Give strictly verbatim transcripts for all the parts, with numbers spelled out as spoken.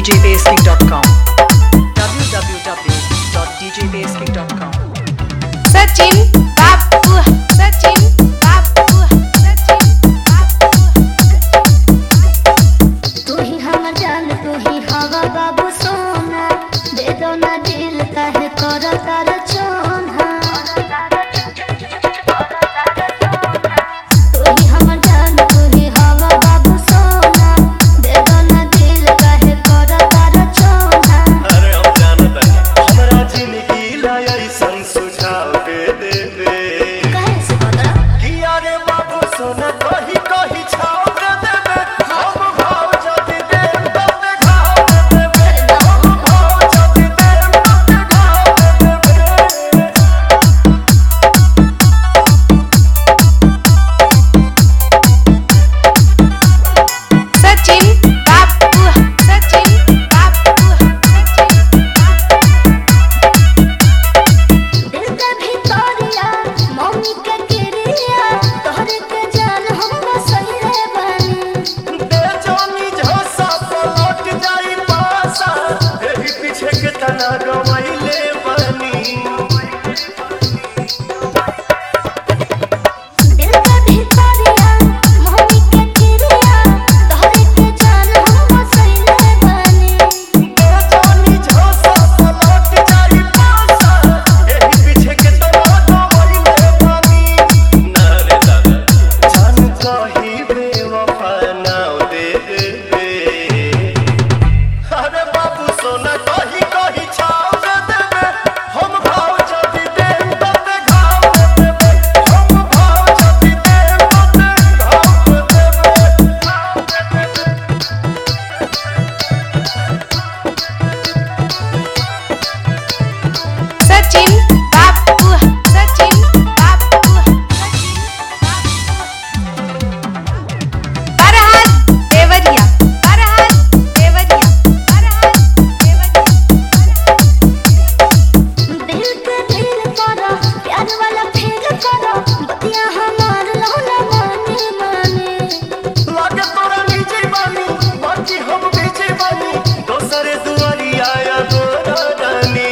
j basking dot com w w w dot d j basking dot com Sachin बाबू सचिन बाबू सचिन बाबू तू ही हमर जान तू ही हवा बाबू सोना दे दो ना दिल काहे कर तार चोना तू ही हमर जान तू ही हवा बाबू सोना दे दो ना दिल काहे कर तार चोना। अरे हम जानत हनी हमरा जिंदगी ला ऐसन सुझाव दे दे दे काहे से बता कि अरे बाबू सोना कही कही छाव दे देबे हम भाव जदी दे तबे घाव दे देबे हम भाव जदी दे तबे घाव दे देबे। सचिन बाबू सचिन बाबू सचिन दिल के भितरिया मम्मी के गिरिया तोहरे के जान हम बसइले बानी दे जानी झोसा पलट जाई पासा एही पीछे के तना गवाइले बनी दिल के भितरिया मम्मी के गिरिया तोहरे के जान हम बसइले बानी दे जानी झोसा पलट जाई पासा एही पीछे के तना गवाइले बनी ना रे दादा जान कही बेवफा नाव दे दे दे अरे बाबू सोना कही कही छाव दे देबे हम भाव जदी दे तबे घाव दे देबे हम भाव जदी दे तबे घाव दे देबे। सचिन बाबू सचिन बाबू फरहाद देवरिया फरहाद देवरिया फरहाद देवरिया दिल के दिल करो प्यार वाला फील करो बतिया हमार लौला माने माने लागे तोरा नीचे बानी बाकी हम बीचे बानी दोसरे दुआरी आया गोरा रानी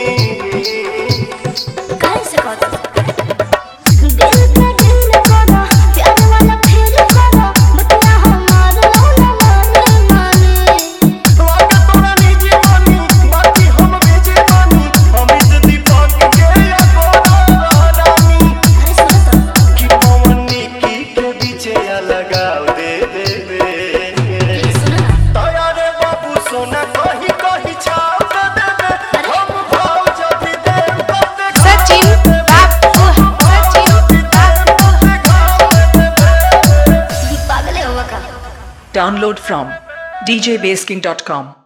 काहे से कहता दिल के दिल करो प्यार वाला फील करो बतिया हमार लौला माने माने लागे तोरा नीचे बानी बाकी हम बीचे बानी अमित दीपक के या गोरा रानी अरे सुनो तो कि पवनी की के बीचे या लगाव दे देबे सुनो ना दया रे बाबू सोना कही कही छाव दे देबे हम भाव जदी दे तबे सचिन बाबू सचिन बाबू पागल है हुआ का download from d j basking dot com